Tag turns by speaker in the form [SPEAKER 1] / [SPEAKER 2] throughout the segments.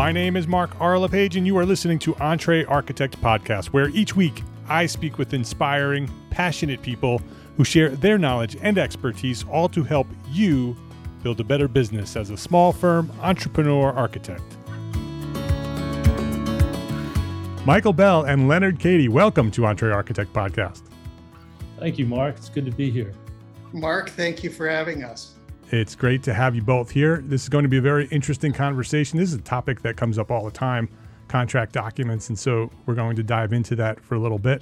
[SPEAKER 1] My name is Mark R. LePage, and you are listening to Entree Architect Podcast, where each week I speak with inspiring, passionate people who share their knowledge and expertise, all to help you build a better business as a small firm entrepreneur architect. Michael Bell and Leonard Cady, welcome to Entree Architect Podcast.
[SPEAKER 2] Thank you, Mark. It's good to be here.
[SPEAKER 3] Mark, thank you for having us.
[SPEAKER 1] It's great to have you both here. This is going to be a very interesting conversation. This is a topic that comes up all the time, contract documents. And so we're going to dive into that for a little bit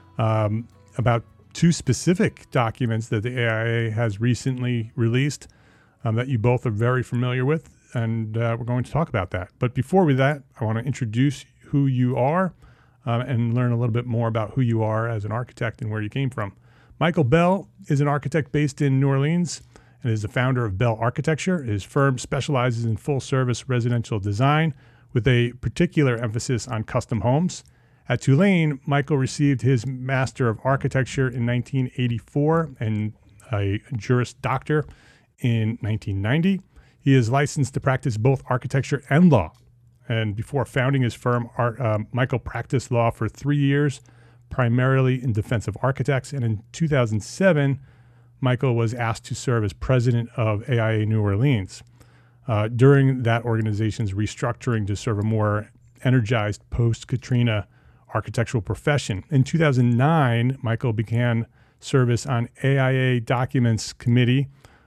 [SPEAKER 1] about two specific documents that the AIA has recently released that you both are very familiar with. And we're going to talk about that. But before that, I want to introduce who you are and learn a little bit more about who you are as an architect and where you came from. Michael Bell is an architect based in New Orleans and is the founder of Bell Architecture. His firm specializes in full-service residential design with a particular emphasis on custom homes. At Tulane, Michael received his Master of Architecture in 1984 and a Juris Doctor in 1990. He is licensed to practice both architecture and law. And before founding his firm, Michael practiced law for 3 years, primarily in defense of architects. And in 2007, Michael was asked to serve as president of AIA New Orleans during that organization's restructuring to serve a more energized post-Katrina architectural profession. In 2009, Michael began service on AIA Documents Committee,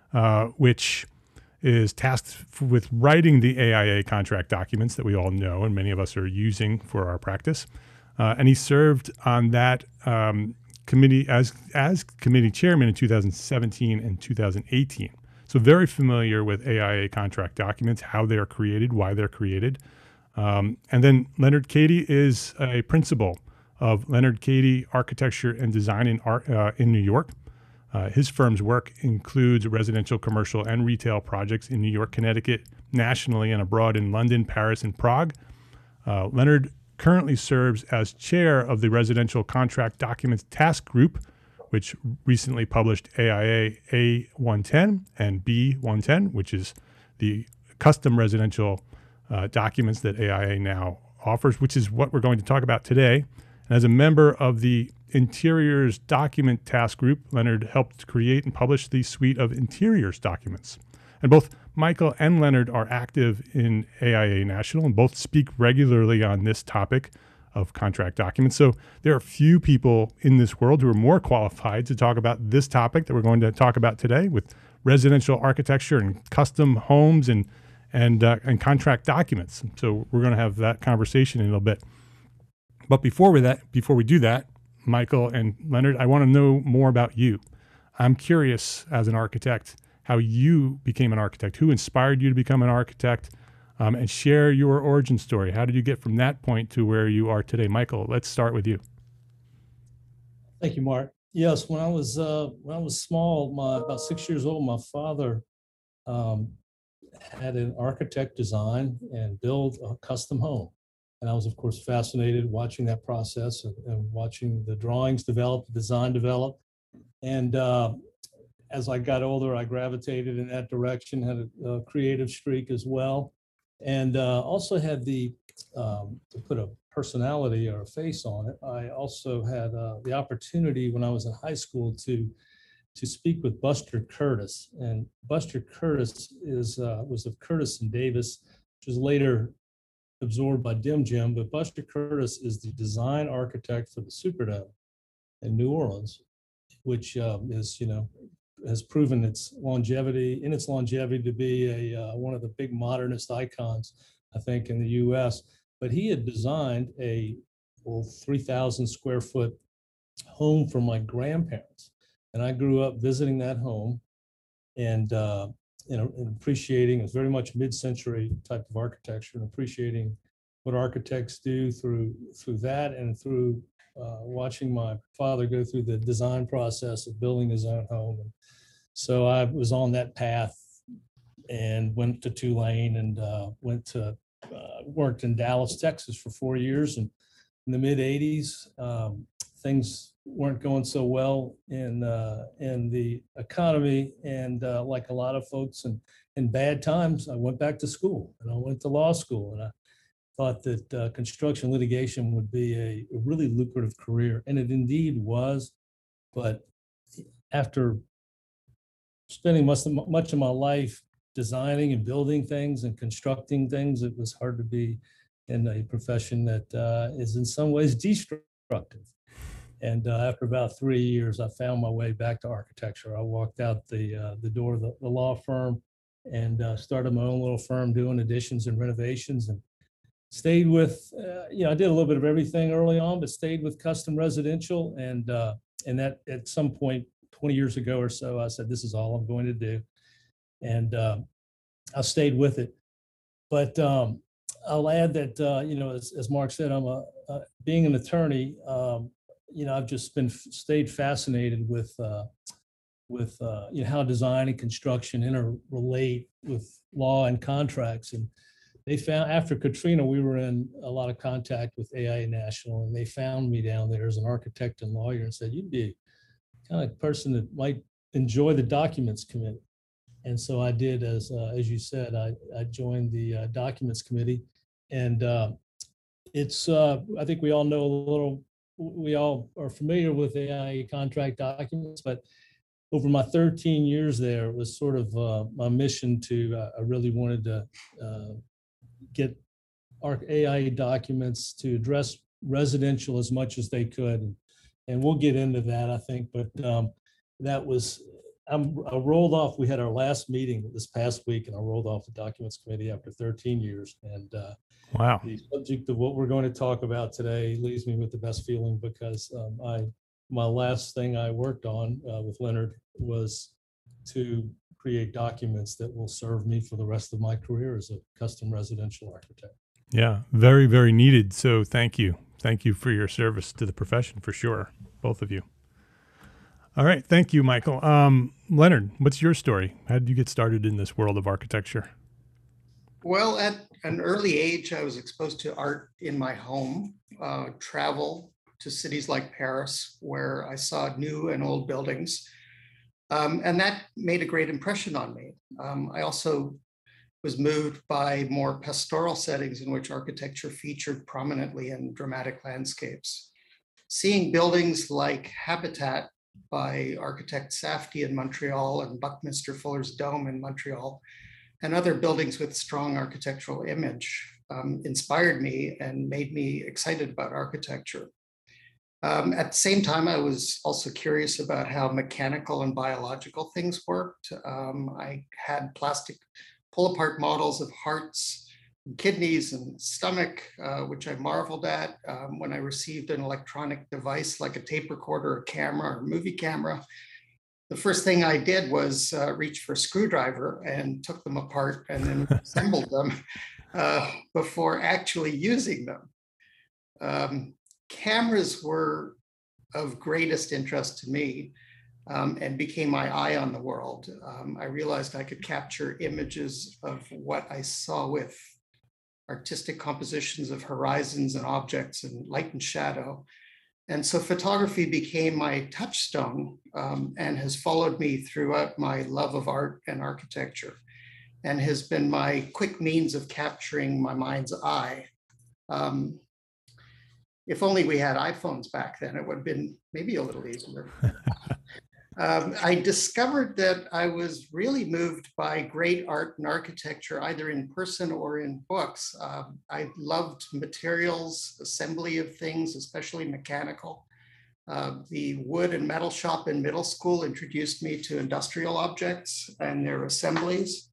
[SPEAKER 1] which is tasked with writing the AIA contract documents that we all know and many of us are using for our practice. And he served on that committee as committee chairman in 2017 and 2018. So very familiar with AIA contract documents, how they're created, why they're created. And then Leonard Cady is a principal of Leonard Cady Architecture and Design in New York. His firm's work includes residential, commercial, and retail projects in New York, Connecticut, nationally and abroad in London, Paris, and Prague. Leonard currently serves as chair of the Residential Contract Documents Task Group, which recently published AIA A110 and B110, which is the custom residential documents that AIA now offers, which is what we're going to talk about today. And as a member of the Interiors Document Task Group, Leonard helped create and publish the suite of interiors documents. And both Michael and Leonard are active in AIA National and both speak regularly on this topic of contract documents. So there are few people in this world who are more qualified to talk about this topic that we're going to talk about today with residential architecture and custom homes and contract documents. So we're going to have that conversation in a little bit. But before we do that, Michael and Leonard, I want to know more about you. I'm curious as an architect how you became an architect, who inspired you to become an architect, and share your origin story. How did you get from that point to where you are today? Michael, let's start with you.
[SPEAKER 2] Thank you, Mark. Yes, when I was small, about 6 years old, my father had an architect design and build a custom home. And I was, of course, fascinated watching that process and watching the drawings develop, the design develop. And as I got older, I gravitated in that direction, had a creative streak as well. And also had to put a personality or a face on it. I also had the opportunity when I was in high school to speak with Buster Curtis. And Buster Curtis was of Curtis and Davis, which was later absorbed by Dim Jim, but Buster Curtis is the design architect for the Superdome in New Orleans, which has proven its longevity to be one of the big modernist icons, I think, in the U.S. But he had designed a 3,000 square foot home for my grandparents, and I grew up visiting that home and appreciating. It's very much mid-century type of architecture, and appreciating what architects do through that and through watching my father go through the design process of building his own home. And so I was on that path and went to Tulane and worked in Dallas, Texas for 4 years. And in the mid 80s, things weren't going so well in the economy. And like a lot of folks in bad times, I went back to school and I went to law school. And thought that construction litigation would be a really lucrative career, and it indeed was. But after spending much of my life designing and building things and constructing things, it was hard to be in a profession that is in some ways destructive. And after about 3 years, I found my way back to architecture. I walked out the door of the law firm and started my own little firm doing additions and renovations, and stayed with, I did a little bit of everything early on, but stayed with custom residential. And that at some point, 20 years ago or so, I said, this is all I'm going to do. And I stayed with it. But I'll add that, as Mark said, I'm being an attorney. I've just stayed fascinated with how design and construction interrelate with law and contracts. And they found, after Katrina, we were in a lot of contact with AIA National, and they found me down there as an architect and lawyer and said, you'd be kind of person that might enjoy the documents committee. And so I did, as you said, I joined the documents committee. And it's, I think we all are familiar with AIA contract documents, but over my 13 years there, it was sort of my mission to, I really wanted to get our AIA documents to address residential as much as they could. And we'll get into that, I think, but that was, I rolled off, we had our last meeting this past week, and I rolled off the documents committee after 13 years. And
[SPEAKER 1] wow,
[SPEAKER 2] the subject of what we're going to talk about today leaves me with the best feeling, because my last thing I worked on with Leonard was to create documents that will serve me for the rest of my career as a custom residential architect.
[SPEAKER 1] Yeah, very, very needed. So thank you. Thank you for your service to the profession, for sure, both of you. All right. Thank you, Michael. Leonard, what's your story? How did you get started in this world of architecture?
[SPEAKER 3] Well, at an early age, I was exposed to art in my home, travel to cities like Paris, where I saw new and old buildings. And that made a great impression on me. I also was moved by more pastoral settings in which architecture featured prominently in dramatic landscapes. Seeing buildings like Habitat by architect Safdie in Montreal and Buckminster Fuller's Dome in Montreal, and other buildings with strong architectural image inspired me and made me excited about architecture. At the same time, I was also curious about how mechanical and biological things worked. I had plastic pull-apart models of hearts, and kidneys, and stomach, which I marveled at. When I received an electronic device like a tape recorder, a camera, or movie camera, the first thing I did was reach for a screwdriver and took them apart and then assembled them before actually using them. Cameras were of greatest interest to me and became my eye on the world. I realized I could capture images of what I saw with artistic compositions of horizons and objects and light and shadow. And so photography became my touchstone and has followed me throughout my love of art and architecture, and has been my quick means of capturing my mind's eye. If only we had iPhones back then, it would have been maybe a little easier. I discovered that I was really moved by great art and architecture, either in person or in books. I loved materials, assembly of things, especially mechanical. The wood and metal shop in middle school introduced me to industrial objects and their assemblies.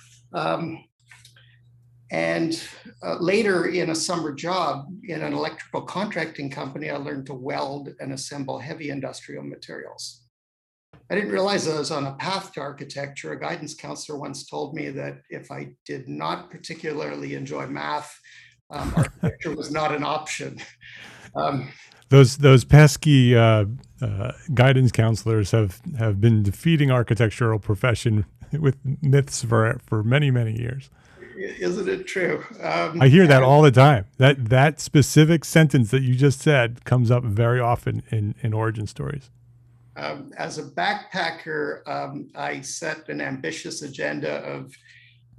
[SPEAKER 3] And later, in a summer job in an electrical contracting company, I learned to weld and assemble heavy industrial materials. I didn't realize I was on a path to architecture. A guidance counselor once told me that if I did not particularly enjoy math, architecture was not an option.
[SPEAKER 1] Those pesky guidance counselors have been defeating architectural profession with myths for many, many years.
[SPEAKER 3] Isn't it true?
[SPEAKER 1] I hear that all the time. That specific sentence that you just said comes up very often in origin stories.
[SPEAKER 3] As a backpacker, I set an ambitious agenda of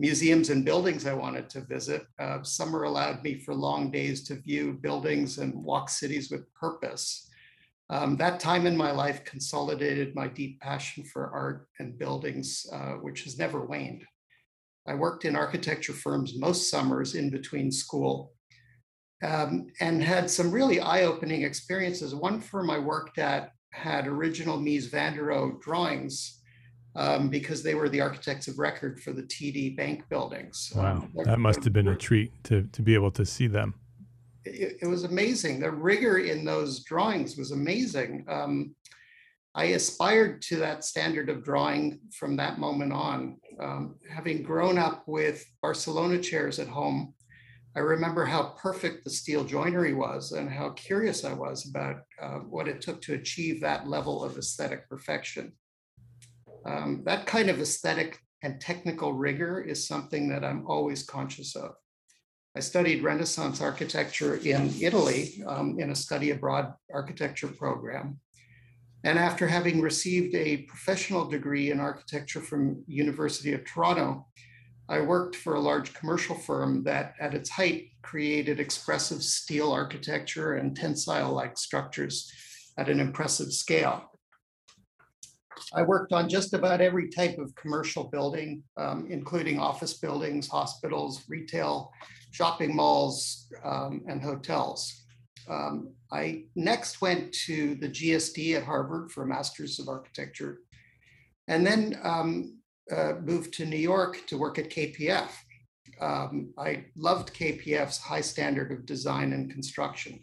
[SPEAKER 3] museums and buildings I wanted to visit. Summer allowed me for long days to view buildings and walk cities with purpose. That time in my life consolidated my deep passion for art and buildings, which has never waned. I worked in architecture firms most summers in between school, and had some really eye-opening experiences. One firm I worked at had original Mies van der Rohe drawings because they were the architects of record for the TD Bank buildings.
[SPEAKER 1] Wow, that must have been a treat to be able to see them.
[SPEAKER 3] It was amazing. The rigor in those drawings was amazing. I aspired to that standard of drawing from that moment on. Having grown up with Barcelona chairs at home, I remember how perfect the steel joinery was and how curious I was about what it took to achieve that level of aesthetic perfection. That kind of aesthetic and technical rigor is something that I'm always conscious of. I studied Renaissance architecture in Italy in a study abroad architecture program. And after having received a professional degree in architecture from University of Toronto, I worked for a large commercial firm that at its height created expressive steel architecture and tensile-like structures at an impressive scale. I worked on just about every type of commercial building, including office buildings, hospitals, retail, shopping malls, and hotels. I next went to the GSD at Harvard for a Master's of Architecture, and then moved to New York to work at KPF. I loved KPF's high standard of design and construction.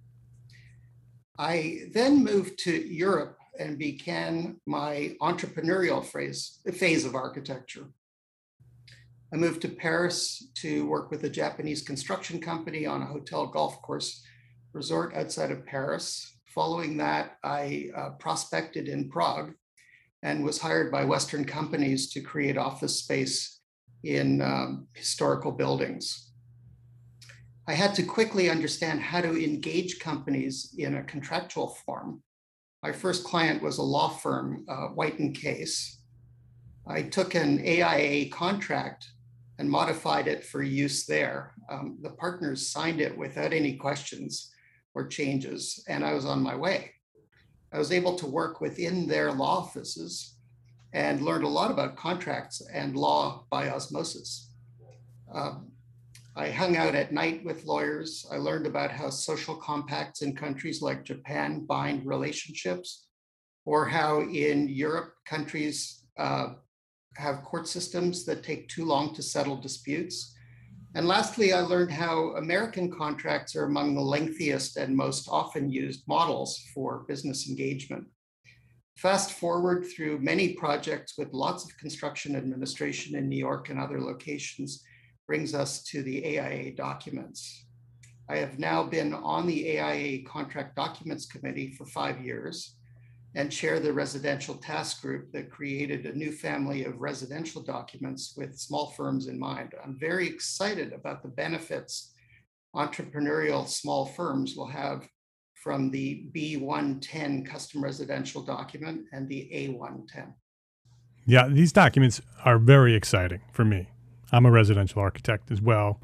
[SPEAKER 3] I then moved to Europe and began my entrepreneurial phase of architecture. I moved to Paris to work with a Japanese construction company on a hotel golf course resort outside of Paris. Following that, I prospected in Prague and was hired by Western companies to create office space in historical buildings. I had to quickly understand how to engage companies in a contractual form. My first client was a law firm, White & Case. I took an AIA contract and modified it for use there. The partners signed it without any questions or changes, and I was on my way. I was able to work within their law offices and learned a lot about contracts and law by osmosis. I hung out at night with lawyers. I learned about how social compacts in countries like Japan bind relationships, or how in Europe countries have court systems that take too long to settle disputes. And lastly, I learned how American contracts are among the lengthiest and most often used models for business engagement. Fast forward through many projects with lots of construction administration in New York and other locations brings us to the AIA documents. I have now been on the AIA Contract Documents Committee for 5 years and chair the residential task group that created a new family of residential documents with small firms in mind. I'm very excited about the benefits entrepreneurial small firms will have from the B110 custom residential document and the A110.
[SPEAKER 1] Yeah, these documents are very exciting for me. I'm a residential architect as well.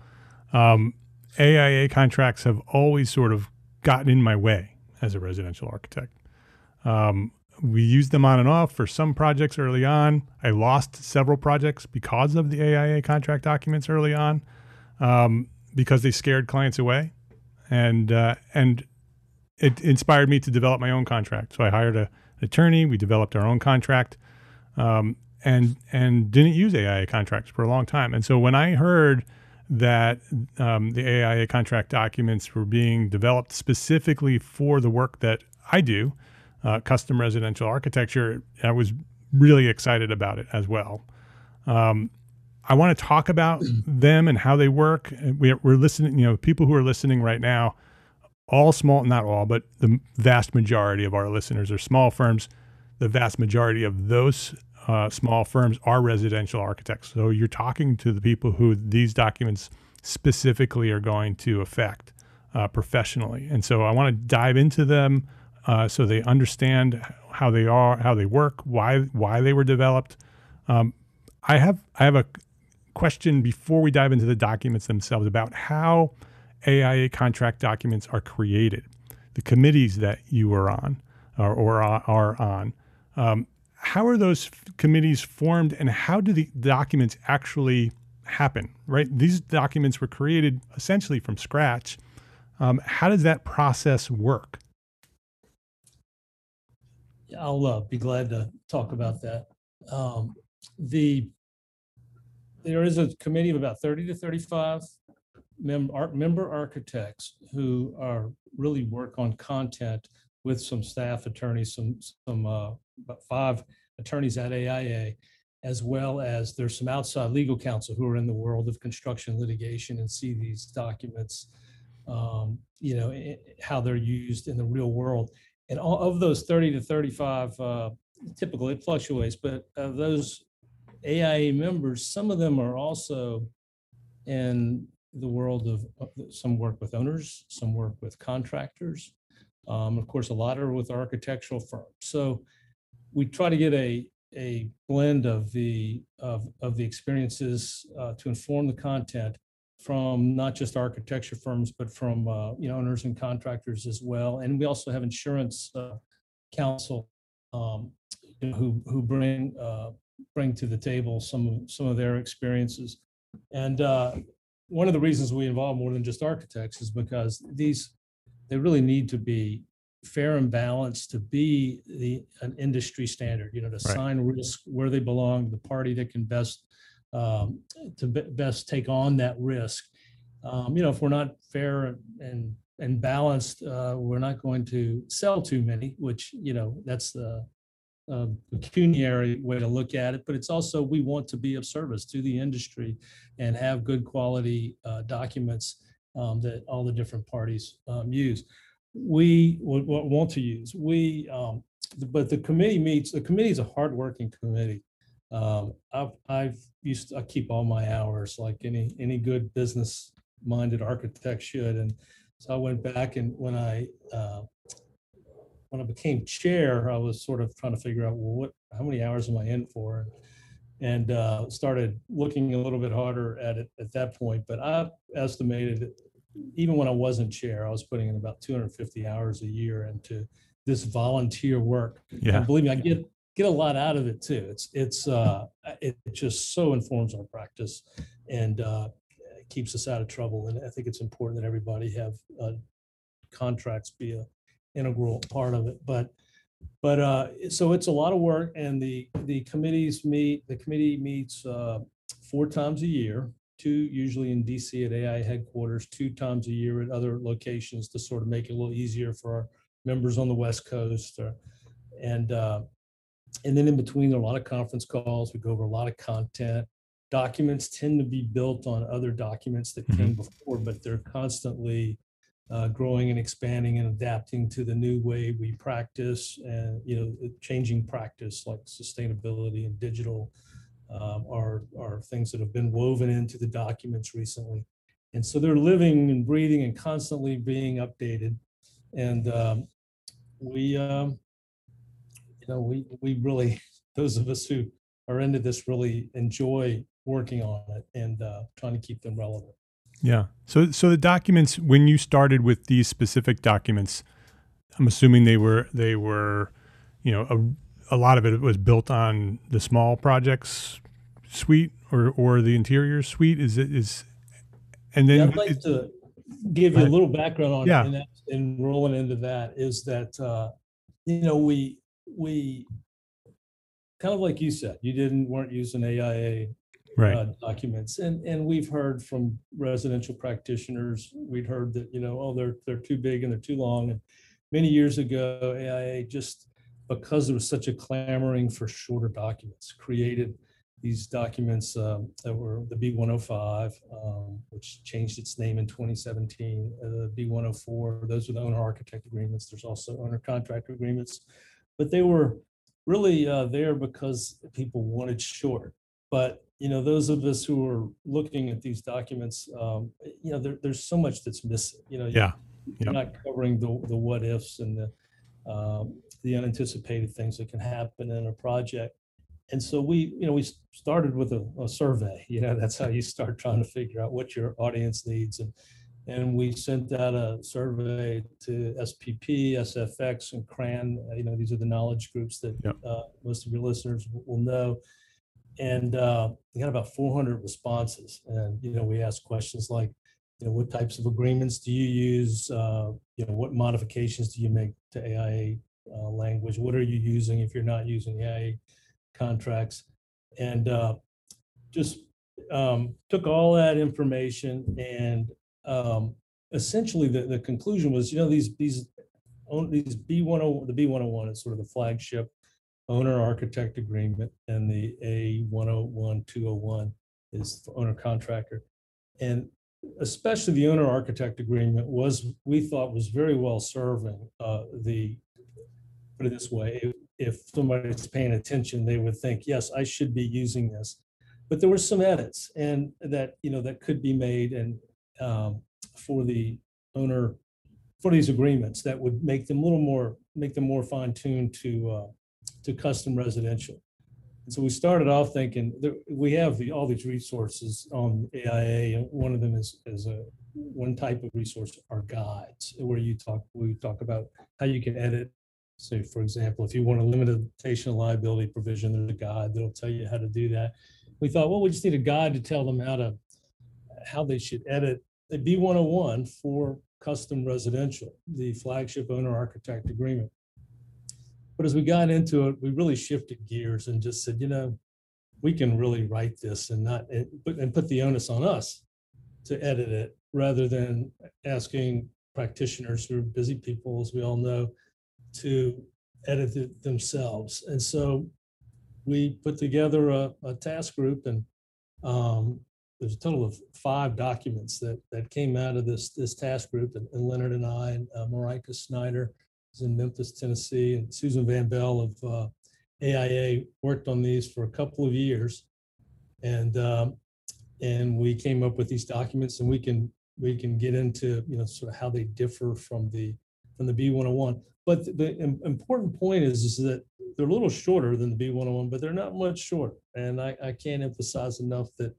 [SPEAKER 1] AIA contracts have always sort of gotten in my way as a residential architect. We used them on and off for some projects early on. I lost several projects because of the AIA contract documents early on, because they scared clients away, and it inspired me to develop my own contract. So I hired an attorney. We developed our own contract, and didn't use AIA contracts for a long time. And so when I heard that the AIA contract documents were being developed specifically for the work that I do, custom residential architecture, I was really excited about it as well. I want to talk about them and how they work. We're listening, people who are listening right now, all small, not all, but the vast majority of our listeners are small firms. The vast majority of those small firms are residential architects. So you're talking to the people who these documents specifically are going to affect professionally. And so I want to dive into them so they understand how they are, how they work, why they were developed. I have a question before we dive into the documents themselves about how AIA contract documents are created, the committees that you are on or are on. How are those committees formed, and how do the documents actually happen, right? These documents were created essentially from scratch. How does that process work?
[SPEAKER 2] I'll be glad to talk about that. There is a committee of about 30 to 35 member architects who are really work on content with some staff attorneys, about 5 attorneys at AIA, as well as there's some outside legal counsel who are in the world of construction litigation and see these documents, how they're used in the real world. And all of those 30 to 35, typically it fluctuates, but of those AIA members, some of them are also in the world of some work with owners, some work with contractors. Of course, a lot are with architectural firms. So we try to get a blend of the experiences to inform the content from not just architecture firms, but from owners and contractors as well. And we also have insurance counsel who bring to the table some of their experiences. And one of the reasons we involve more than just architects is because they really need to be fair and balanced to be an industry standard, to assign risk where they belong, the party that can best take on that risk. If we're not fair and balanced, we're not going to sell too many, which, that's the pecuniary way to look at it. But it's also, we want to be of service to the industry and have good quality documents that all the different parties use. We want to use. But the committee meets. The committee is a hardworking committee. I keep all my hours like any good business-minded architect should. And so I went back, and when I became chair, I was sort of trying to figure out, how many hours am I in for? And started looking a little bit harder at it at that point. But I estimated, even when I wasn't chair, I was putting in about 250 hours a year into this volunteer work.
[SPEAKER 1] Yeah.
[SPEAKER 2] And believe me, I get a lot out of it too. It just so informs our practice and keeps us out of trouble. And I think it's important that everybody have contracts be an integral part of it. But so it's a lot of work, and the committees meet. The committee meets 4 times a year. 2 usually in DC at AI headquarters, 2 times a year at other locations to sort of make it a little easier for our members on the West Coast. And then in between, there are a lot of conference calls. We go over a lot of content. Documents tend to be built on other documents that came before, but they're constantly growing and expanding and adapting to the new way we practice, and changing practice like sustainability and digital. Are things that have been woven into the documents recently. And so they're living and breathing and constantly being updated. And we really, those of us who are into this really enjoy working on it and trying to keep them relevant.
[SPEAKER 1] Yeah. So the documents, when you started with these specific documents, I'm assuming they were, a lot of it was built on the small projects suite or the interior suite. And then
[SPEAKER 2] I'd like to give you a little background on
[SPEAKER 1] yeah.
[SPEAKER 2] it, and rolling into that is that we kind of like you said, weren't using AIA documents, and we've heard from residential practitioners. We'd heard that they're too big and they're too long. And many years ago, AIA, just because there was such a clamoring for shorter documents, created these documents that were the B105, which changed its name in 2017. The B104, those were the owner architect agreements. There's also owner contractor agreements, but they were really there because people wanted short. But those of us who are looking at these documents, there's so much that's missing. You're not covering the what ifs and the unanticipated things that can happen in a project. And so we started with a survey. That's how you start trying to figure out what your audience needs. And we sent out a survey to SPP, SFX, and CRAN. These are the knowledge groups that
[SPEAKER 1] Yep.
[SPEAKER 2] Most of your listeners will know. And we got about 400 responses. And, we asked questions like, what types of agreements do you use? What modifications do you make to AIA language? What are you using if you're not using AIA contracts? And just took all that information, and essentially the conclusion was, these B101, the B101 is sort of the flagship owner architect agreement, and the A101, 201 is the owner contractor. And especially the owner architect agreement we thought was very well serving. Put it this way, if somebody's paying attention, they would think, yes, I should be using this. But there were some edits and that could be made, and for the owner, for these agreements, that would make them more fine-tuned to custom residential. And so we started off thinking we have all these resources on AIA, and one of them is one type of resource are guides, where we talk about how you can edit. So, for example, if you want a limitation of liability provision, there's a guide that'll tell you how to do that. We thought, well, we just need a guide to tell them how they should edit the B101 for custom residential, the flagship owner architect agreement. But as we got into it, we really shifted gears and just said, we can really write this and put the onus on us to edit it, rather than asking practitioners who are busy people, as we all know, to edit it themselves. And so we put together a task group, and there's a total of 5 documents that came out of this task group. And Leonard and I, and Marika Snyder is in Memphis, Tennessee, and Susan Van Bell of AIA worked on these for a couple of years. And we came up with these documents, and we can get into sort of how they differ from the B101. But the important point is that they're a little shorter than the B101, but they're not much shorter. And I can't emphasize enough that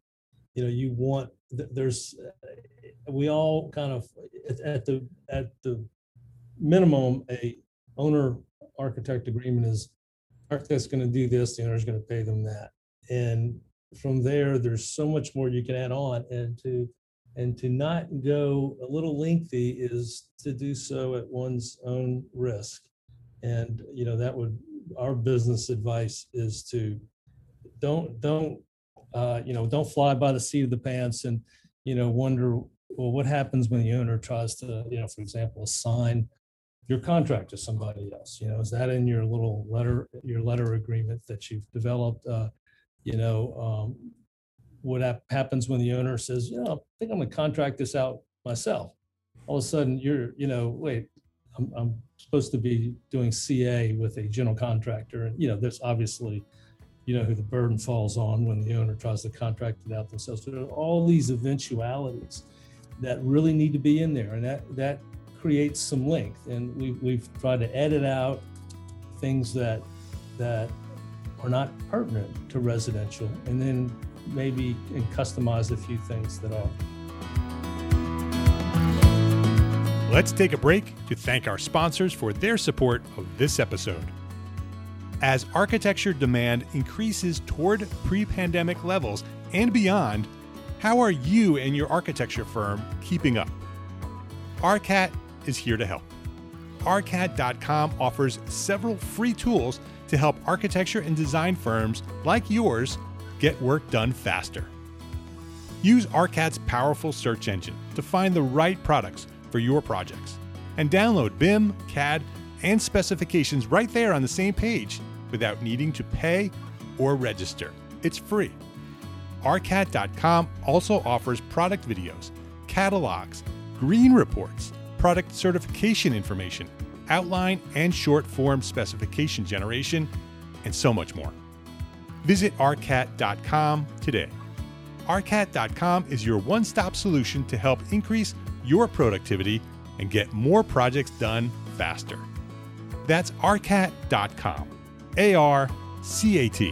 [SPEAKER 2] we all kind of at the minimum, a owner architect agreement is architect's going to do this, the owner's going to pay them that. And from there, there's so much more you can add on, and to not go a little lengthy is to do so at one's own risk. And our business advice is to don't fly by the seat of the pants and wonder, well, what happens when the owner tries to for example, assign your contract to somebody else? Is that in your little letter agreement that you've developed? What happens when the owner says, I think I'm going to contract this out myself? All of a sudden, wait, I'm supposed to be doing CA with a general contractor, and there's obviously, who the burden falls on when the owner tries to contract it out themselves. So there are all these eventualities that really need to be in there, and that creates some length. And we've tried to edit out things that are not pertinent to residential, and then maybe customize a few things that are.
[SPEAKER 1] Let's take a break to thank our sponsors for their support of this episode. As architecture demand increases toward pre-pandemic levels and beyond, how are you and your architecture firm keeping up? ARCAT is here to help. ARCAT.com offers several free tools to help architecture and design firms like yours get work done faster. Use ARCAT's powerful search engine to find the right products for your projects, and download BIM, CAD, and specifications right there on the same page without needing to pay or register. It's free. ARCAT.com also offers product videos, catalogs, green reports, product certification information, outline and short form specification generation, and so much more. Visit ARCAT.com today. ARCAT.com is your one-stop solution to help increase your productivity and get more projects done faster. That's ARCAT.com, ARCAT.com.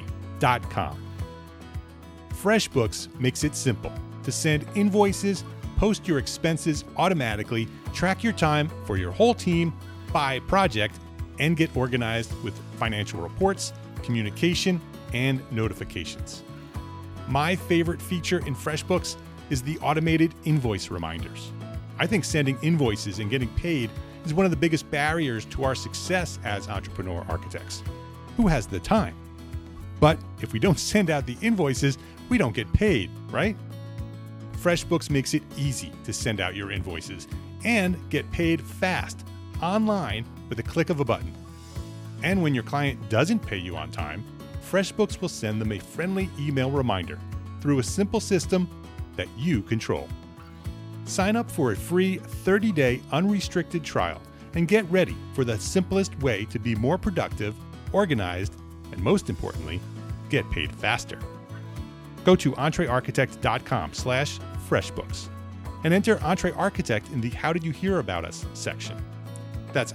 [SPEAKER 1] FreshBooks.com. FreshBooks makes it simple to send invoices, post your expenses automatically, track your time for your whole team by project, and get organized with financial reports, communication, and notifications. My favorite feature in FreshBooks is the automated invoice reminders. I think sending invoices and getting paid is one of the biggest barriers to our success as entrepreneur architects. Who has the time? But if we don't send out the invoices, we don't get paid, right? FreshBooks makes it easy to send out your invoices and get paid fast online with a click of a button. And when your client doesn't pay you on time, FreshBooks will send them a friendly email reminder through a simple system that you control. Sign up for a free 30-day unrestricted trial and get ready for the simplest way to be more productive, organized, and most importantly, get paid faster. Go to entrearchitect.com/FreshBooks and enter EntreArchitect in the How Did You Hear About Us section. That's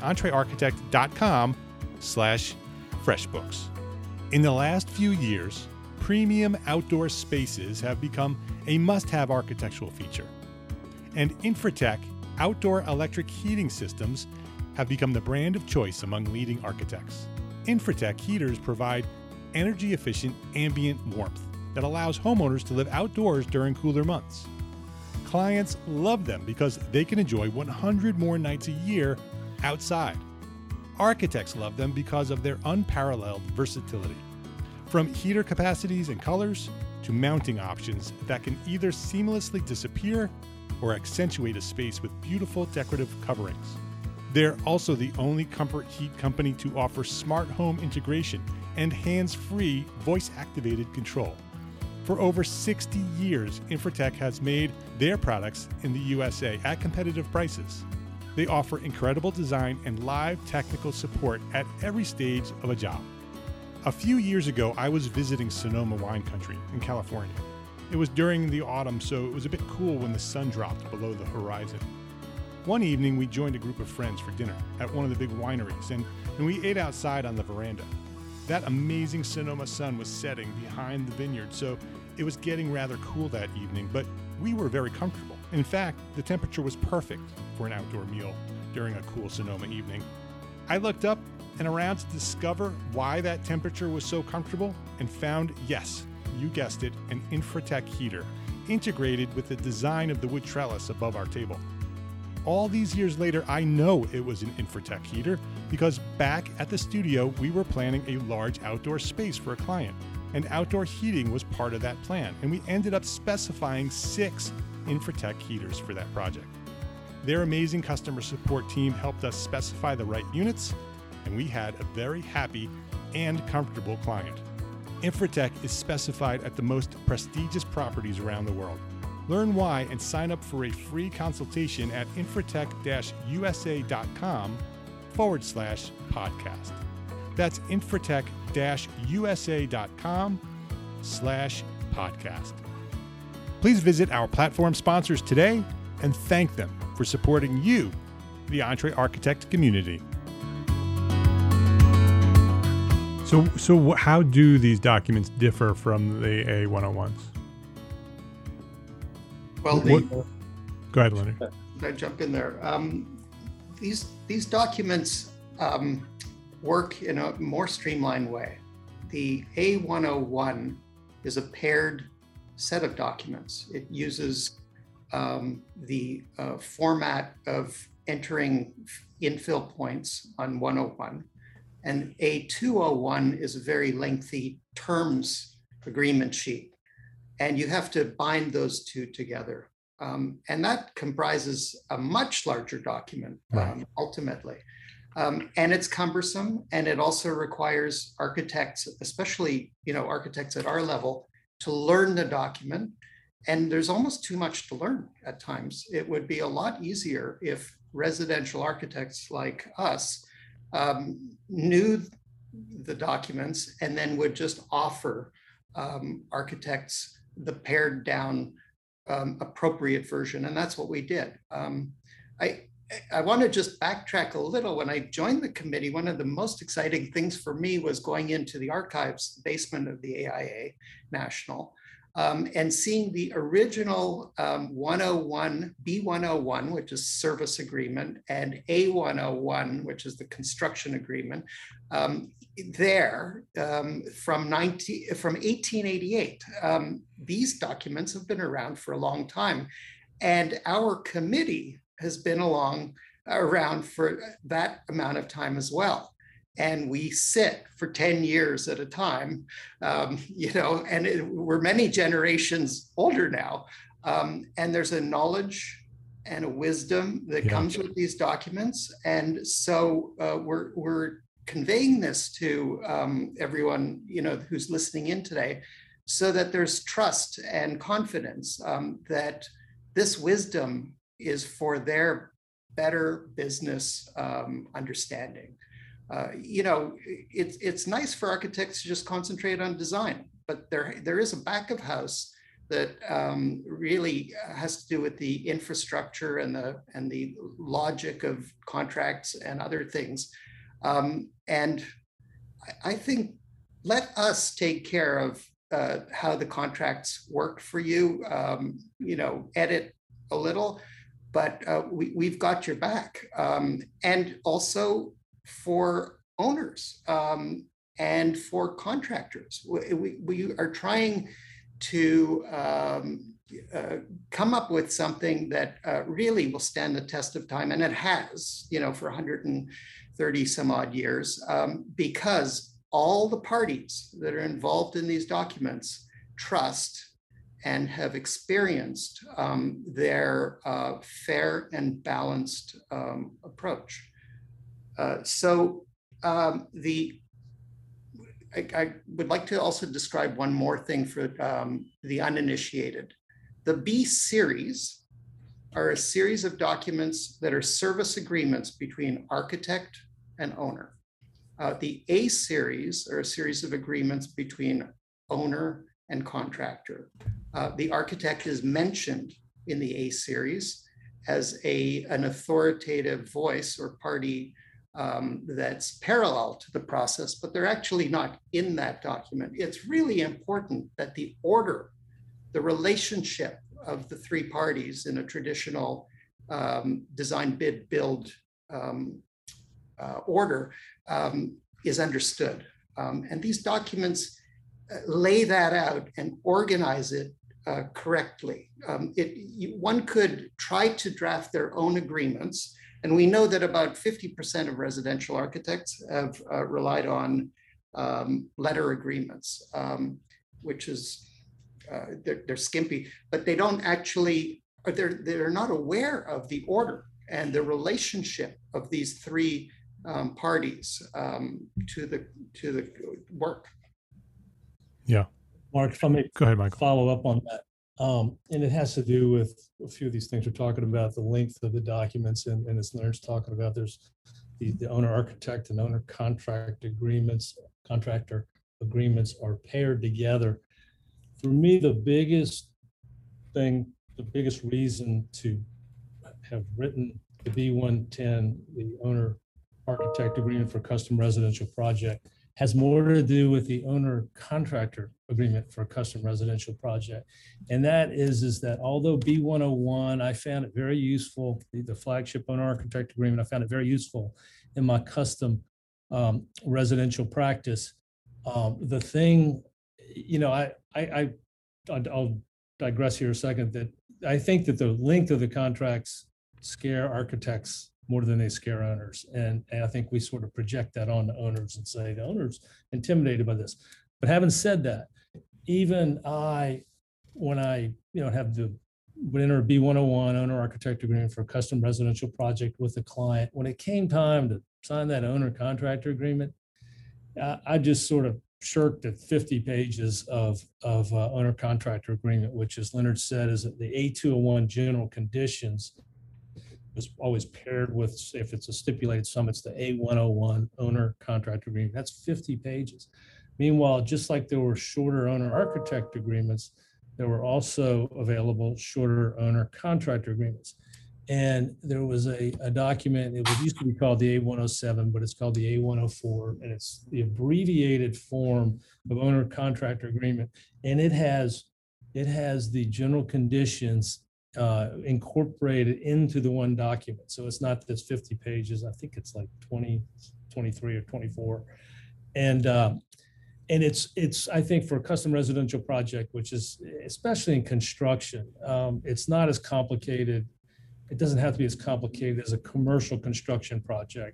[SPEAKER 1] entrearchitect.com/FreshBooks. In the last few years, premium outdoor spaces have become a must-have architectural feature. And Infratech outdoor electric heating systems have become the brand of choice among leading architects. Infratech heaters provide energy-efficient ambient warmth that allows homeowners to live outdoors during cooler months. Clients love them because they can enjoy 100 more nights a year outside. Architects love them because of their unparalleled versatility. From heater capacities and colors to mounting options that can either seamlessly disappear or accentuate a space with beautiful decorative coverings. They're also the only comfort heat company to offer smart home integration and hands-free voice-activated control. For over 60 years, Infratech has made their products in the USA at competitive prices. They offer incredible design and live technical support at every stage of a job. A few years ago, I was visiting Sonoma Wine Country in California. It was during the autumn, so it was a bit cool when the sun dropped below the horizon. One evening, we joined a group of friends for dinner at one of the big wineries, and we ate outside on the veranda. That amazing Sonoma sun was setting behind the vineyard, so it was getting rather cool that evening, but we were very comfortable. In fact, the temperature was perfect for an outdoor meal during a cool Sonoma evening. I looked up and around to discover why that temperature was so comfortable and found, yes, you guessed it, an Infratech heater integrated with the design of the wood trellis above our table. All these years later, I know it was an Infratech heater because back at the studio, we were planning a large outdoor space for a client, and outdoor heating was part of that plan, and we ended up specifying 6 Infratech heaters for that project. Their amazing customer support team helped us specify the right units, and we had a very happy and comfortable client. Infratech is specified at the most prestigious properties around the world. Learn why and sign up for a free consultation at infratech-usa.com/podcast. That's infratech-usa.com/podcast. Please visit our platform sponsors today and thank them for supporting you, the EntreArchitect community. So how do these documents differ from the A101s?
[SPEAKER 3] Well,
[SPEAKER 1] Go ahead, Leonard.
[SPEAKER 3] I jump in there. These documents work in a more streamlined way. The A101 is a paired set of documents. It uses the format of entering infill points on 101. And A201 is a very lengthy terms agreement sheet. And you have to bind those two together. And that comprises a much larger document, ultimately. And it's cumbersome, and it also requires architects, especially architects at our level, to learn the document. And there's almost too much to learn at times. It would be a lot easier if residential architects like us knew the documents and then would just offer architects the pared down appropriate version. And that's what we did. I want to just backtrack a little. When I joined the committee, one of the most exciting things for me was going into the archives basement of the AIA National, and seeing the original 101, B101, which is service agreement, and A101, which is the construction agreement, from 1888. These documents have been around for a long time. And our committee has been around for that amount of time as well. And we sit for 10 years at a time, and we're many generations older now. And there's a knowledge and a wisdom that comes with these documents. And so we're conveying this to everyone, who's listening in today, so that there's trust and confidence that this wisdom is for their better business understanding. It's nice for architects to just concentrate on design, but there is a back of house that really has to do with the infrastructure and the logic of contracts and other things. And I think let us take care of how the contracts work for you, edit a little, but we've got your back. And also for owners and for contractors. We are trying to come up with something that really will stand the test of time, and it has, for 130 some odd years, because all the parties that are involved in these documents trust and have experienced their fair and balanced approach. I would like to also describe one more thing for the uninitiated. The B series are a series of documents that are service agreements between architect and owner. The A series are a series of agreements between owner and contractor. The architect is mentioned in the A series as an authoritative voice or party that's parallel to the process, but they're actually not in that document. It's really important that the order, the relationship of the three parties in a traditional design, bid, build order is understood. And these documents lay that out and organize it correctly. One could try to draft their own agreements, and we know that about 50% of residential architects have relied on letter agreements, which is, they're skimpy, but they don't actually, they're not aware of the order and the relationship of these three parties to the work.
[SPEAKER 1] Yeah.
[SPEAKER 2] Mark, if I may
[SPEAKER 1] go ahead, Michael.
[SPEAKER 2] Follow up on that. And it has to do with a few of these things we're talking about, the length of the documents, and as Leonard's talking about, there's the owner architect and owner contractor agreements are paired together. For me, the biggest reason to have written the B110, the owner architect agreement for custom residential project, has more to do with the owner contractor agreement for a custom residential project. And that is that although B101, I found it very useful, the flagship owner architect agreement, I found it very useful in my custom residential practice. The thing, I'll digress here a second, that I think that the length of the contracts scare architects more than they scare owners. And I think we sort of project that on the owners and say the owner's intimidated by this. But having said that, even when I would enter a B101 owner architect agreement for a custom residential project with a client, when it came time to sign that owner contractor agreement, I just sort of shirked at 50 pages of owner contractor agreement, which, as Leonard said, is the A201 general conditions is always paired with, if it's a stipulated sum, it's the A101 owner contractor agreement. That's 50 pages. Meanwhile, just like there were shorter owner architect agreements, there were also available shorter owner contractor agreements. And there was a document, it used to be called the A107, but it's called the A104, and it's the abbreviated form of owner contractor agreement. And it has the general conditions incorporated into the one document. So it's not this 50 pages. I think it's like 20, 23 or 24. And it's I think for a custom residential project, which is especially in construction, it's not as complicated. It doesn't have to be as complicated as a commercial construction project.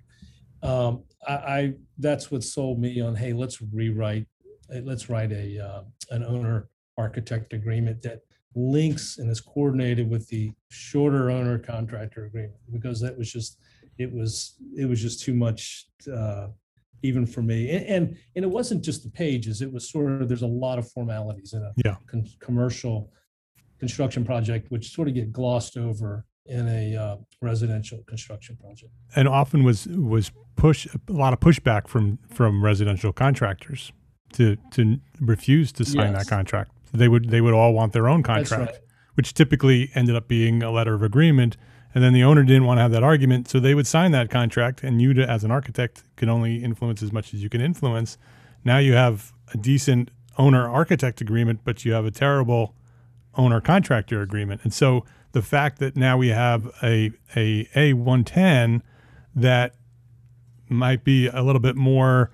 [SPEAKER 2] That's what sold me on, hey, let's write an owner architect agreement that links and is coordinated with the shorter owner contractor agreement, because that was just it was just too much even for me. And it wasn't just the pages. It was sort of, there's a lot of formalities in a commercial construction project, which sort of get glossed over in a residential construction project.
[SPEAKER 1] And often was a lot of pushback from residential contractors to refuse to sign that contract. They would all want their own contract, which typically ended up being a letter of agreement. And then the owner didn't want to have that argument, so they would sign that contract, and you, as an architect, can only influence as much as you can influence. Now you have a decent owner-architect agreement, but you have a terrible owner-contractor agreement. And so the fact that now we have a A110 that might be a little bit more,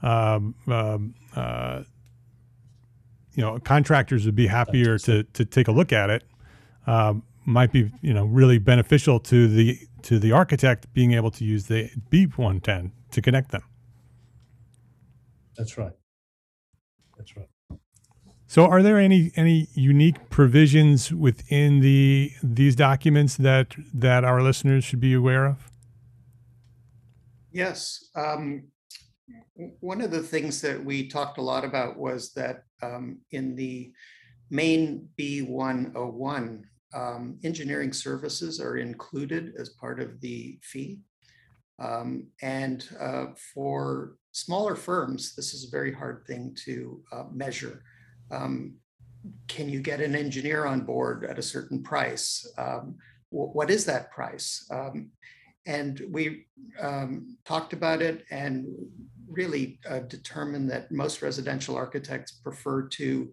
[SPEAKER 1] contractors would be happier to take a look at it. Might be really beneficial to the architect being able to use the B110 to connect them.
[SPEAKER 2] That's right.
[SPEAKER 1] So are there any unique provisions within these documents that our listeners should be aware of?
[SPEAKER 3] Yes. One of the things that we talked a lot about was that in the main B101, engineering services are included as part of the fee. And for smaller firms, this is a very hard thing to measure. Can you get an engineer on board at a certain price? What is that price? And we talked about it and really determined that most residential architects prefer to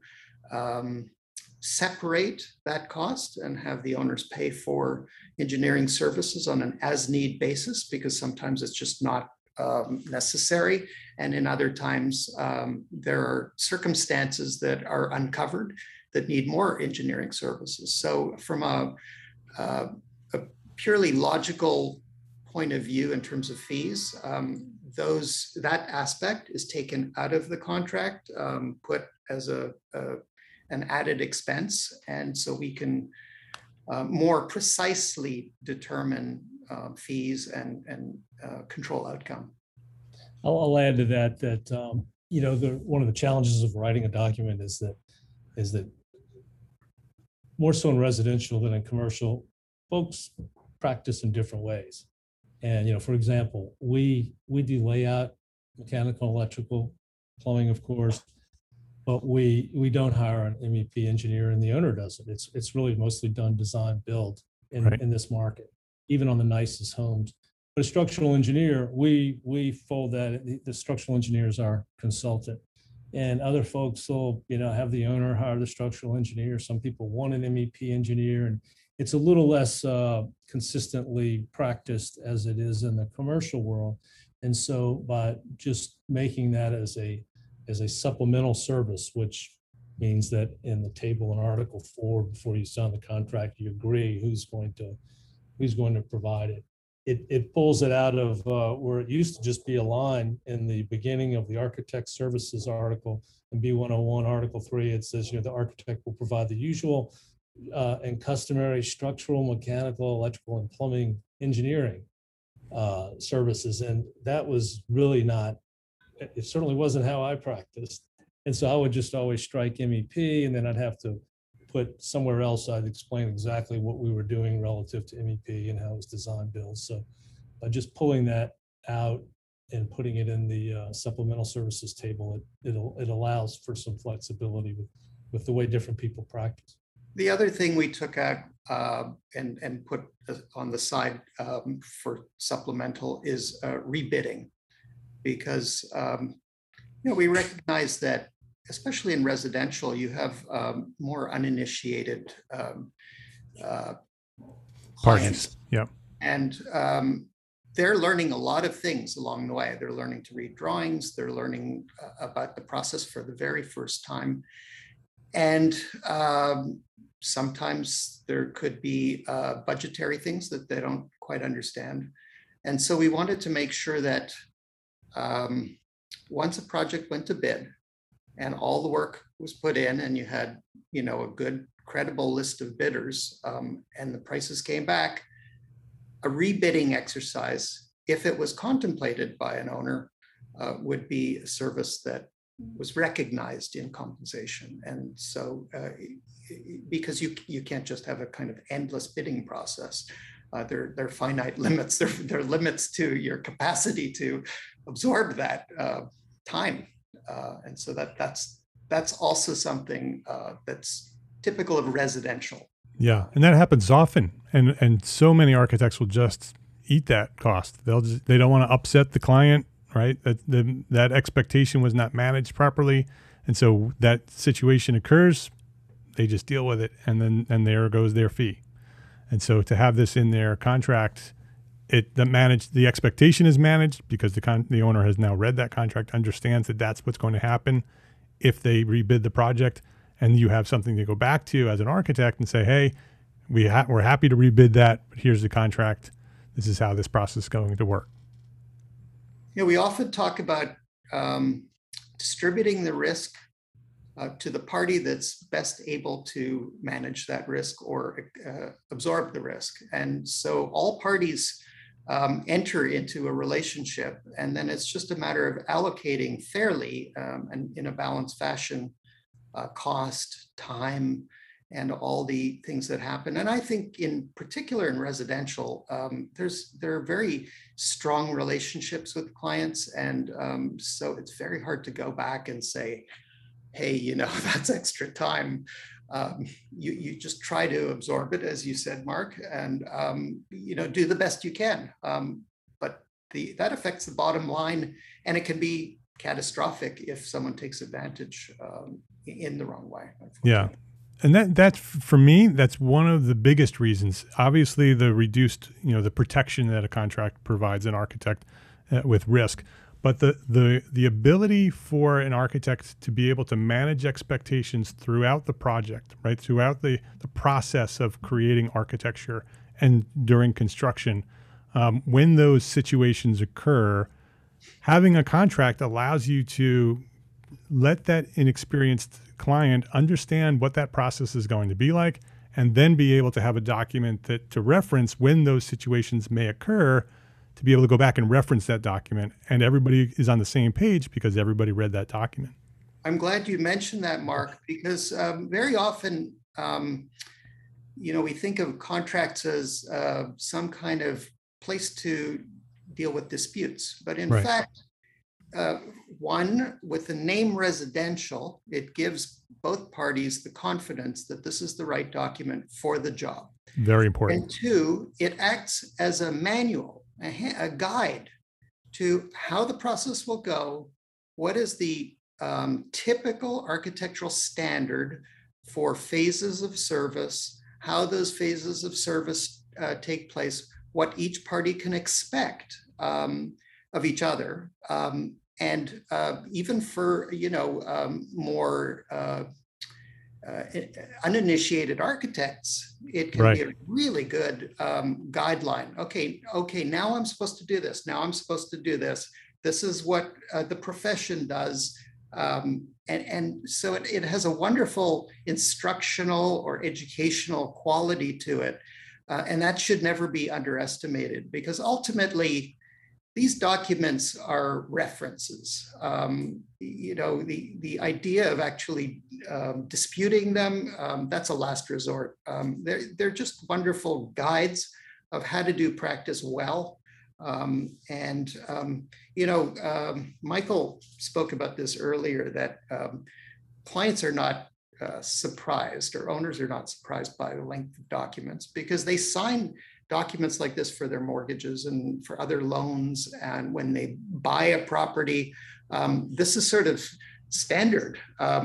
[SPEAKER 3] separate that cost and have the owners pay for engineering services on an as-need basis, because sometimes it's just not necessary. And in other times, there are circumstances that are uncovered that need more engineering services. So from a purely logical point of view in terms of fees, that aspect is taken out of the contract, put as an added expense. And so we can more precisely determine fees and control outcome.
[SPEAKER 2] I'll add to that one of the challenges of writing a document is that more so in residential than in commercial, folks practice in different ways. And for example, we do layout, mechanical, electrical, plumbing, of course, but we don't hire an MEP engineer, and the owner does it. It's really mostly done design build in this market, even on the nicest homes. But a structural engineer, we fold that. The structural engineer is our consultant, and other folks will have the owner hire the structural engineer. Some people want an MEP engineer, and it's a little less consistently practiced as it is in the commercial world. And so by just making that as a supplemental service, which means that in the table in Article 4, before you sign the contract, you agree who's going to provide it. It pulls it out of where it used to just be a line in the beginning of the architect services article. In B101 Article 3, it says the architect will provide the usual and customary structural, mechanical, electrical, and plumbing engineering services. And that was really not, it certainly wasn't how I practiced. And so I would just always strike MEP, and then I'd have to put somewhere else, I'd explain exactly what we were doing relative to MEP and how it was design build. So by just pulling that out and putting it in the supplemental services table, it allows for some flexibility with the way different people practice.
[SPEAKER 3] The other thing we took out and put on the side for supplemental is rebidding, because we recognize that, especially in residential, you have more uninitiated
[SPEAKER 1] Parties.
[SPEAKER 3] clients,
[SPEAKER 1] Yeah.
[SPEAKER 3] and they're learning a lot of things along the way. They're learning to read drawings. They're learning about the process for the very first time. And sometimes there could be budgetary things that they don't quite understand. And so we wanted to make sure that once a project went to bid and all the work was put in, and you had, a good, credible list of bidders, and the prices came back, a rebidding exercise, if it was contemplated by an owner, would be a service that was recognized in compensation. And so, because you can't just have a kind of endless bidding process, there are finite limits. There are limits to your capacity to absorb that time, and so that's also something that's typical of residential.
[SPEAKER 1] Yeah, and that happens often, and so many architects will just eat that cost. They don't want to upset the client, right? That expectation was not managed properly, and so that situation occurs. They just deal with it, and there goes their fee. And so to have this in their contract, the expectation is managed because the owner has now read that contract, understands that that's what's going to happen if they rebid the project. And you have something to go back to as an architect and say, hey, we're happy to rebid that, but here's the contract. This is how this process is going to work.
[SPEAKER 3] We often talk about distributing the risk to the party that's best able to manage that risk or absorb the risk. And so all parties enter into a relationship, and then it's just a matter of allocating fairly and in a balanced fashion cost, time, and all the things that happen. And I think in particular in residential, there are very strong relationships with clients. And so it's very hard to go back and say, hey, that's extra time. You just try to absorb it, as you said, Mark, and do the best you can. But that affects the bottom line, and it can be catastrophic if someone takes advantage in the wrong way.
[SPEAKER 1] Yeah. And that's for me, that's one of the biggest reasons. Obviously, the reduced, the protection that a contract provides an architect with risk, but the ability for an architect to be able to manage expectations throughout the project, right, throughout the process of creating architecture and during construction, when those situations occur, having a contract allows you to let that inexperienced client understand what that process is going to be like, and then be able to have a document to reference when those situations may occur, to be able to go back and reference that document, and everybody is on the same page because everybody read that document.
[SPEAKER 3] I'm glad you mentioned that, Mark, because very often, we think of contracts as some kind of place to deal with disputes, but in
[SPEAKER 1] Right.
[SPEAKER 3] fact, one, with the name residential, it gives both parties the confidence that this is the right document for the job.
[SPEAKER 1] Very important.
[SPEAKER 3] And two, it acts as a manual, a guide to how the process will go. What is the typical architectural standard for phases of service, how those phases of service take place, what each party can expect of each other. And even for, more uninitiated architects, it can
[SPEAKER 1] Right.
[SPEAKER 3] be a really good guideline. Okay, now I'm supposed to do this. Now I'm supposed to do this. This is what the profession does. And so it has a wonderful instructional or educational quality to it. And that should never be underestimated, because ultimately, these documents are references. The idea of actually disputing them, that's a last resort. They're just wonderful guides of how to do practice well. Michael spoke about this earlier, that clients are not surprised, or owners are not surprised by the length of documents, because they sign documents like this for their mortgages and for other loans. And when they buy a property, this is sort of standard.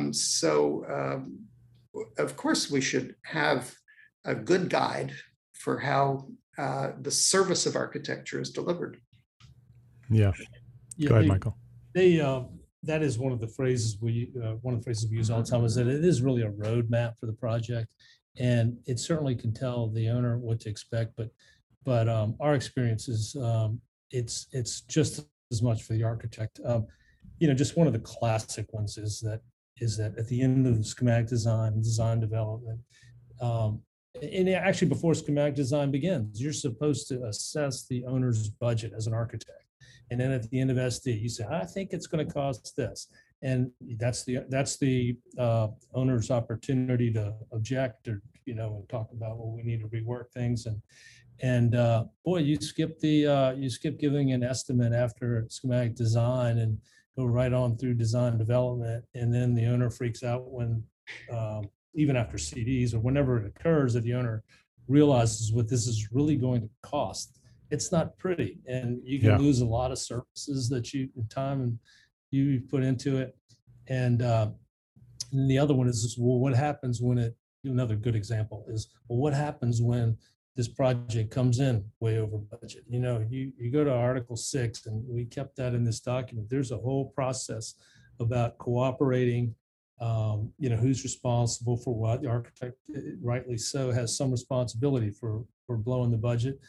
[SPEAKER 3] Of course, we should have a good guide for how the service of architecture is delivered.
[SPEAKER 1] Yeah. Go ahead, Michael.
[SPEAKER 2] That is one of the phrases we use all the time, is that it is really a roadmap for the project, and it certainly can tell the owner what to expect. But our experience is it's just as much for the architect. Just one of the classic ones is that at the end of the schematic design development, and actually before schematic design begins, you're supposed to assess the owner's budget as an architect. And then at the end of SD, you say, I think it's going to cost this. And that's the owner's opportunity to object, or, and talk about, well, we need to rework things. And boy, you skip giving an estimate after schematic design and go right on through design development. And then the owner freaks out when, even after CDs or whenever it occurs, that the owner realizes what this is really going to cost. It's not pretty, and you can lose a lot of services that time and you put into it. And the other one is, well, what happens when another good example is, well, what happens when this project comes in way over budget? You go to Article 6, and we kept that in this document. There's a whole process about cooperating, who's responsible for what. The architect, rightly so, has some responsibility for blowing the budget.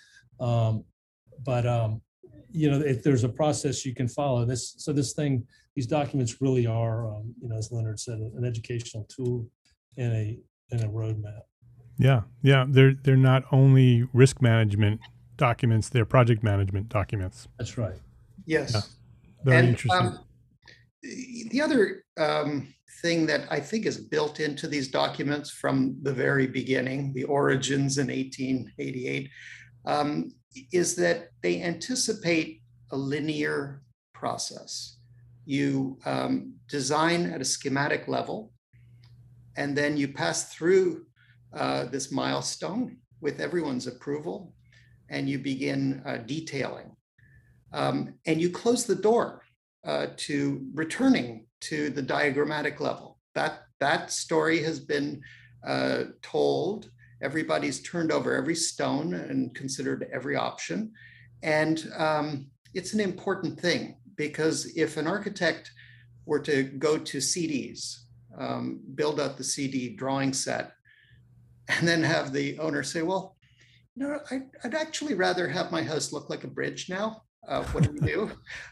[SPEAKER 2] If there's a process you can follow, these documents really are, as Leonard said, an educational tool and a roadmap.
[SPEAKER 1] Yeah. They're not only risk management documents; they're project management documents.
[SPEAKER 2] That's right.
[SPEAKER 3] Yes.
[SPEAKER 1] Yeah. Very interesting.
[SPEAKER 3] The other thing that I think is built into these documents from the very beginning, the origins in 1888. Is that they anticipate a linear process. You design at a schematic level, and then you pass through this milestone with everyone's approval, and you begin detailing. And you close the door to returning to the diagrammatic level. That story has been told. Everybody's turned over every stone and considered every option. And it's an important thing, because if an architect were to go to CDs, build out the CD drawing set, and then have the owner say, well, I'd actually rather have my house look like a bridge now. What do we do?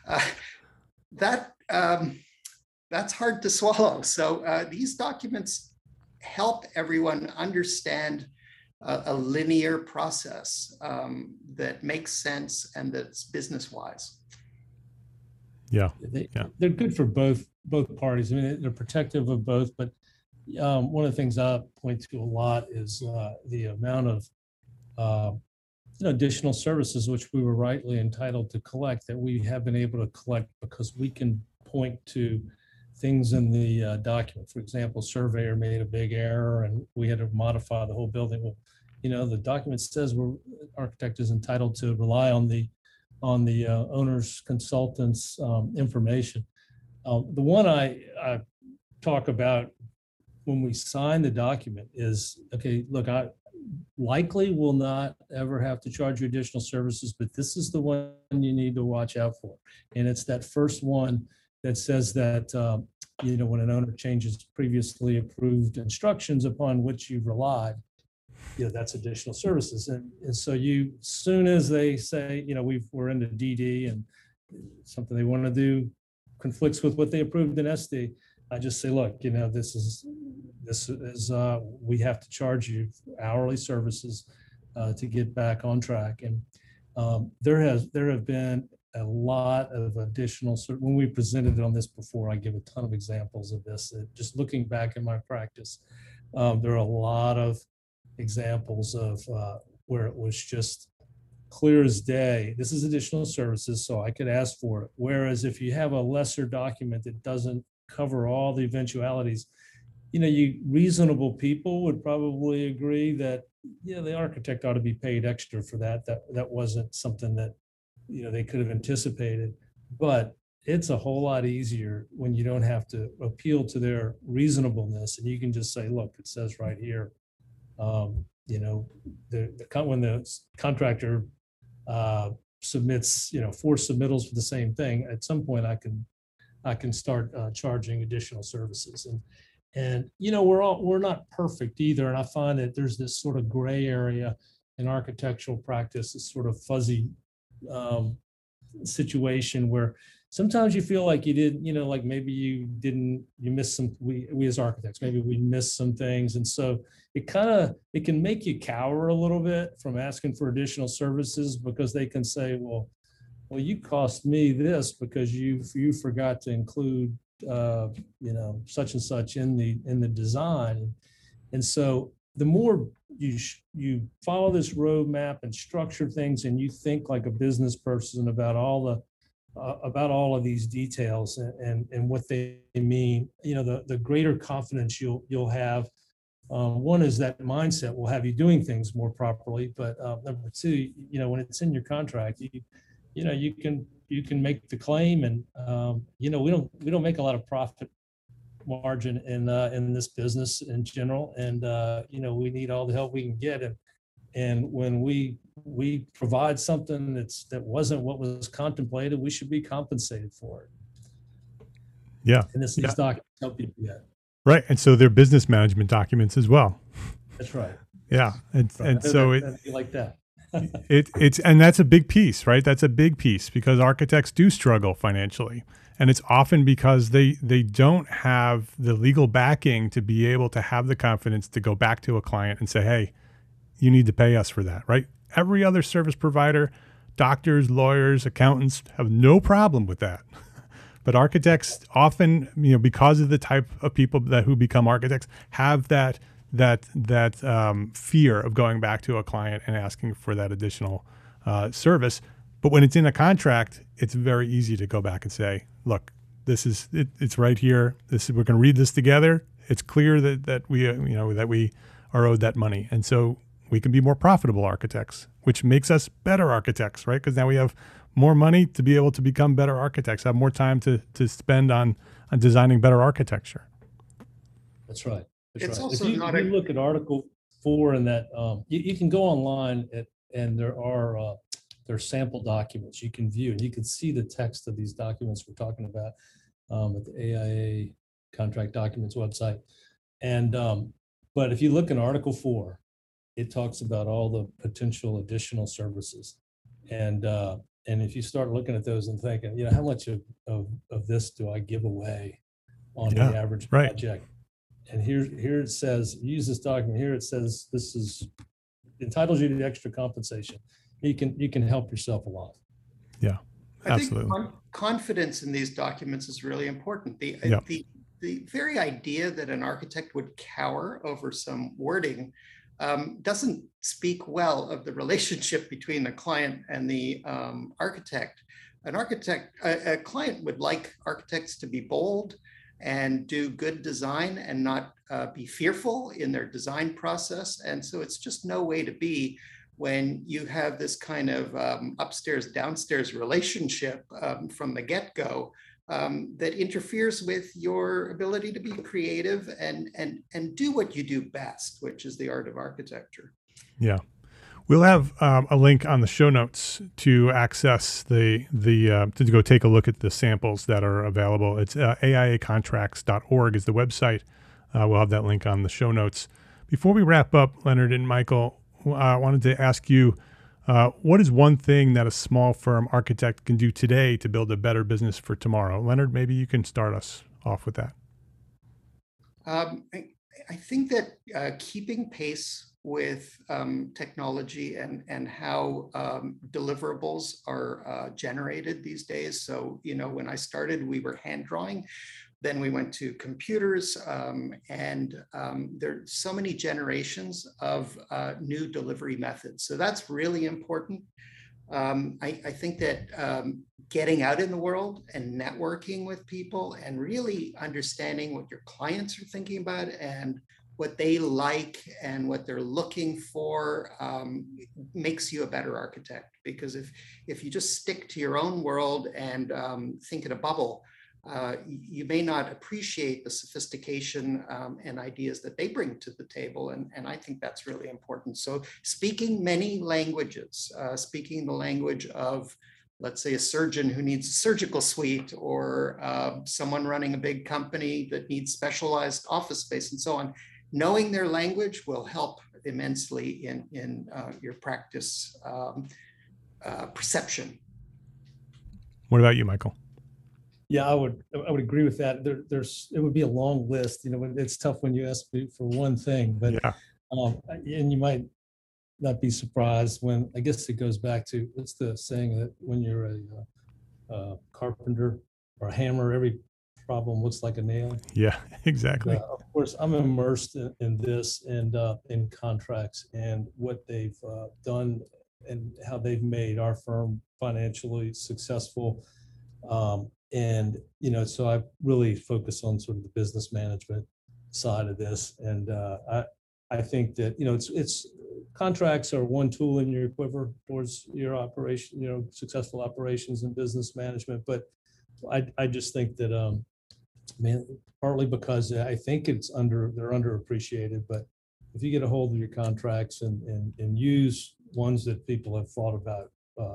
[SPEAKER 3] That's hard to swallow. So these documents help everyone understand a linear process that makes sense and that's business wise.
[SPEAKER 2] They're good for both parties. I mean, they're protective of both, but one of the things I point to a lot is the amount of additional services which we were rightly entitled to collect, that we have been able to collect because we can point to things in the document. For example, surveyor made a big error and we had to modify the whole building. Well, the document says architect is entitled to rely on the owner's consultant's information. The one I talk about when we sign the document is, okay, look, I likely will not ever have to charge you additional services, but this is the one you need to watch out for. And it's that first one that says that, when an owner changes previously approved instructions upon which you've relied, that's additional services. And so soon as they say, we're into DD and something they want to do conflicts with what they approved in SD, I just say, look, this is we have to charge you hourly services to get back on track. And there have been a lot of additional, when we presented it on this before, I give a ton of examples of this. Just looking back in my practice, there are a lot of examples of where it was just clear as day. This is additional services, so I could ask for it. Whereas if you have a lesser document that doesn't cover all the eventualities, you reasonable people would probably agree that, yeah, the architect ought to be paid extra for that. That wasn't something that, they could have anticipated. But it's a whole lot easier when you don't have to appeal to their reasonableness, and you can just say, look, it says right here, when the contractor submits, 4 submittals for the same thing, at some point I can start charging additional services. And we're not perfect either. And I find that there's this sort of gray area in architectural practice, this sort of fuzzy situation where sometimes you feel like you did, like maybe you missed some, we as architects, maybe we missed some things. And so it can make you cower a little bit from asking for additional services, because they can say, well, you cost me this because you forgot to include, such and such in the design. And so the more you follow this roadmap and structure things, and you think like a business person about all of these details and what they mean, the greater confidence you'll have. One is that mindset will have you doing things more properly, but number two, when it's in your contract, you can make the claim, and we don't make a lot of profit margin in this business in general, and we need all the help we can get, and when we provide something that wasn't what was contemplated, we should be compensated for it.
[SPEAKER 1] Yeah,
[SPEAKER 2] and these documents help you do that.
[SPEAKER 1] Right, and so they're business management documents as well.
[SPEAKER 2] That's right.
[SPEAKER 1] Yeah, and so it
[SPEAKER 2] like that.
[SPEAKER 1] And that's a big piece, right? That's a big piece, because architects do struggle financially, and it's often because they don't have the legal backing to be able to have the confidence to go back to a client and say, hey, you need to pay us for that, right? Every other service provider, doctors, lawyers, accountants have no problem with that. But architects often, because of the type of people who become architects, have that fear of going back to a client and asking for that additional service. But when it's in a contract, it's very easy to go back and say, look, this is it, it's right here. We're going to read this together. It's clear that we are owed that money, and so we can be more profitable architects, which makes us better architects, right? Because now we have more money to be able to become better architects, have more time to spend on designing better architecture.
[SPEAKER 2] That's right.
[SPEAKER 3] It's also
[SPEAKER 2] if you look at Article 4 in that, you can go online and there are sample documents you can view, and you can see the text of these documents we're talking about at the AIA contract documents website. And but if you look in Article 4, it talks about all the potential additional services, and if you start looking at those and thinking, how much of this do I give away on the average project? And here it says, use this document. Here it says this entitles you to extra compensation. You can help yourself a lot.
[SPEAKER 1] Yeah, absolutely.
[SPEAKER 3] I think confidence in these documents is really important. The very idea that an architect would cower over some wording doesn't speak well of the relationship between the client and the architect. A client would like architects to be bold and do good design and not be fearful in their design process. And so it's just no way to be when you have this kind of upstairs, downstairs relationship from the get-go that interferes with your ability to be creative and do what you do best, which is the art of architecture. Yeah.
[SPEAKER 1] We'll have a link on the show notes to access to go take a look at the samples that are available. It's aiacontracts.org is the website. We'll have that link on the show notes. Before we wrap up, Leonard and Michael, I wanted to ask you, what is one thing that a small firm architect can do today to build a better business for tomorrow? Leonard, maybe you can start us off with that.
[SPEAKER 3] I think that keeping pace with technology and how deliverables are generated these days. So, when I started, we were hand drawing. Then we went to computers, and there's so many generations of new delivery methods. So that's really important. I think that getting out in the world and networking with people and really understanding what your clients are thinking about and what they like and what they're looking for makes you a better architect. Because if you just stick to your own world and think in a bubble, you may not appreciate the sophistication and ideas that they bring to the table. And I think that's really important. So speaking many languages, speaking the language of, let's say, a surgeon who needs a surgical suite, or someone running a big company that needs specialized office space and so on. Knowing their language will help immensely in your practice perception.
[SPEAKER 1] What about you, Michael?
[SPEAKER 2] Yeah, I would agree with that. It would be a long list. It's tough when you ask me for one thing, but
[SPEAKER 1] yeah.
[SPEAKER 2] And you might not be surprised when, I guess it goes back to, what's the saying, that when you're a carpenter or a hammer, every problem looks like a nail.
[SPEAKER 1] Yeah, exactly.
[SPEAKER 2] Of course, I'm immersed in this and in contracts and what they've done and how they've made our firm financially successful. And, so I really focus on sort of the business management side of this. And I think that, it's contracts are one tool in your quiver towards your operation, successful operations and business management. But I just think that, partly because I think they're underappreciated, but if you get a hold of your contracts and use ones that people have thought about,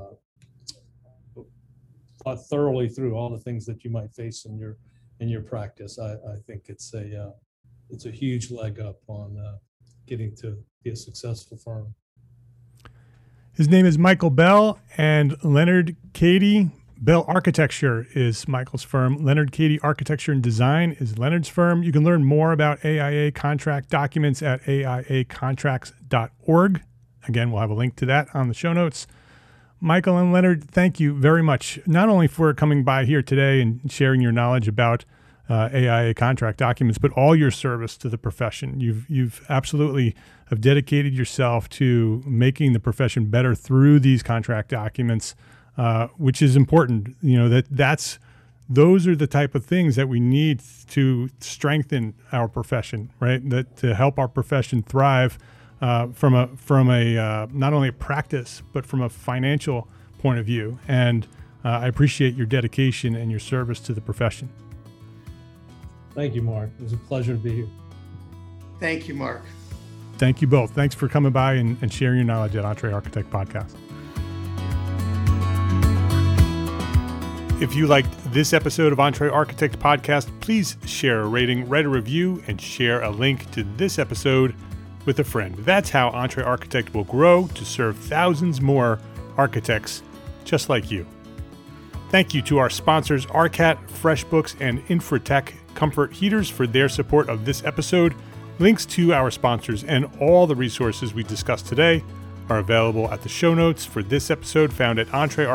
[SPEAKER 2] thought thoroughly through all the things that you might face in your practice, I think it's a huge leg up on getting to be a successful firm.
[SPEAKER 1] His name is Michael Bell, and Leonard Cady. Bell Architecture is Michael's firm. Leonard Cady Architecture and Design is Leonard's firm. You can learn more about AIA contract documents at aiacontracts.org. Again, we'll have a link to that on the show notes. Michael and Leonard, thank you very much, not only for coming by here today and sharing your knowledge about AIA contract documents, but all your service to the profession. You've absolutely have dedicated yourself to making the profession better through these contract documents, which is important. Those are the type of things that we need to strengthen our profession, right? That to help our profession thrive from a not only a practice but from a financial point of view. And I appreciate your dedication and your service to the profession.
[SPEAKER 2] Thank you, Mark. It was a pleasure to be here.
[SPEAKER 3] Thank you, Mark.
[SPEAKER 1] Thank you both. Thanks for coming by and sharing your knowledge at Entre Architect Podcast. If you liked this episode of Entre Architect Podcast, please share a rating, write a review, and share a link to this episode with a friend. That's how Entre Architect will grow to serve thousands more architects just like you. Thank you to our sponsors, Arcat, FreshBooks, and Infratech Comfort Heaters for their support of this episode. Links to our sponsors and all the resources we discussed today are available at the show notes for this episode found at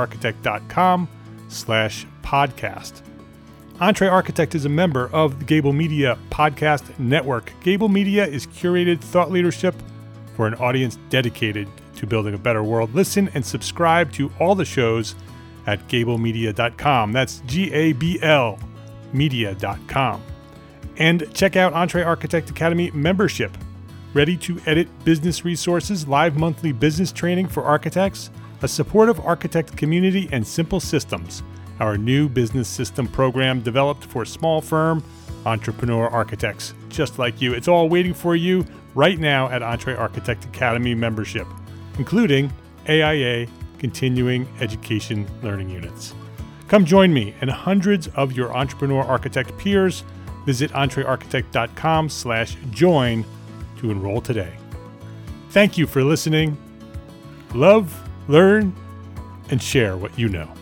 [SPEAKER 1] entrearchitect.com/podcast. Entre Architect is a member of the Gable Media Podcast Network. Gable Media is curated thought leadership for an audience dedicated to building a better world. Listen and subscribe to all the shows at gablemedia.com. That's GABL media.com. And check out Entre Architect Academy membership. Ready to edit business resources, live monthly business training for architects, a supportive architect community, and simple systems. Our new business system program developed for small firm entrepreneur architects just like you. It's all waiting for you right now at Entre Architect Academy membership, including AIA continuing education learning units. Come join me and hundreds of your entrepreneur architect peers. Visit entrearchitect.com/join to enroll today. Thank you for listening. Love, learn, and share what you know.